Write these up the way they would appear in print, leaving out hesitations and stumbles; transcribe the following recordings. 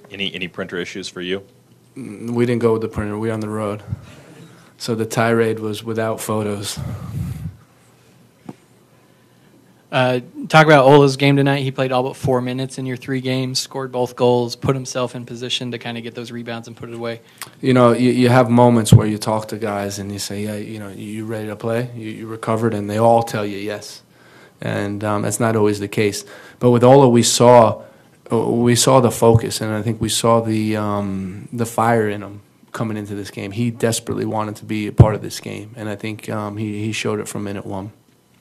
Any printer issues for you? We didn't go with the printer. We were on the road. So the tirade was without photos. Talk about Ola's game tonight. He played all but 4 minutes in your 3 games, scored both goals, put himself in position to kind of get those rebounds and put it away. You know, you have moments where you talk to guys and you say, yeah, you know, you ready to play? You recovered? And they all tell you yes. And that's not always the case. But with Ola, we saw the focus, and I think we saw the fire in him coming into this game. He desperately wanted to be a part of this game, and I think he showed it from minute 1.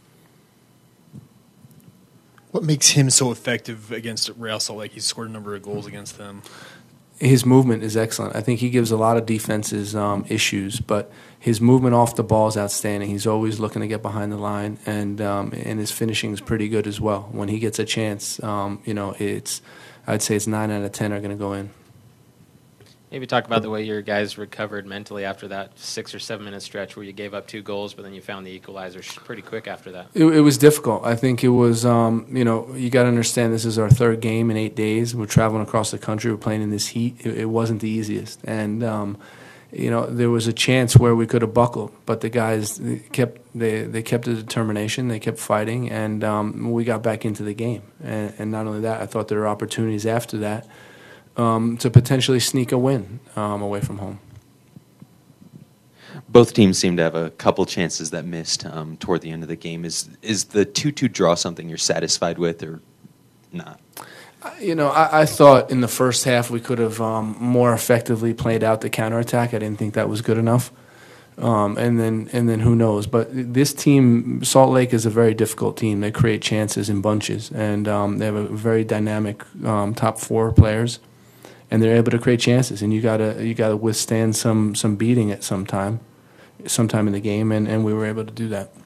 What makes him so effective against Real Salt Lake? He's scored a number of goals against them. His movement is excellent. I think he gives a lot of defenses issues, but his movement off the ball is outstanding. He's always looking to get behind the line, and his finishing is pretty good as well. When he gets a chance, you know, I'd say it's 9 out of 10 are going to go in. Maybe talk about the way your guys recovered mentally after that 6 or 7 minute stretch where you gave up 2 goals, but then you found the equalizer pretty quick after that. It was difficult. I think it was, you know, you got to understand this is our 3rd game in 8 days. We're traveling across the country. We're playing in this heat. It wasn't the easiest. And, you know, there was a chance where we could have buckled, but the guys kept the determination. They kept fighting, and we got back into the game. And not only that, I thought there were opportunities after that to potentially sneak a win away from home. Both teams seem to have a couple chances that missed toward the end of the game. Is the 2-2 draw something you're satisfied with or not? You know, I thought in the first half we could have more effectively played out the counterattack. I didn't think that was good enough. And then who knows? But this team, Salt Lake, is a very difficult team. They create chances in bunches, and they have a very dynamic top 4 players. And they're able to create chances, and you gotta withstand some beating at sometime in the game, and we were able to do that.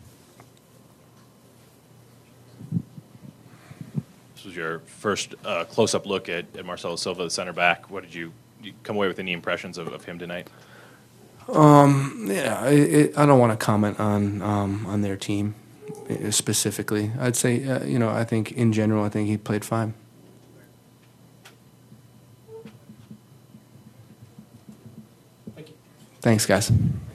This was your first close-up look at Marcelo Silva, the center back. What did you come away with any impressions of him tonight? Yeah, I don't want to comment on their team specifically. I'd say you know, I think in general, I think he played fine. Thanks, guys.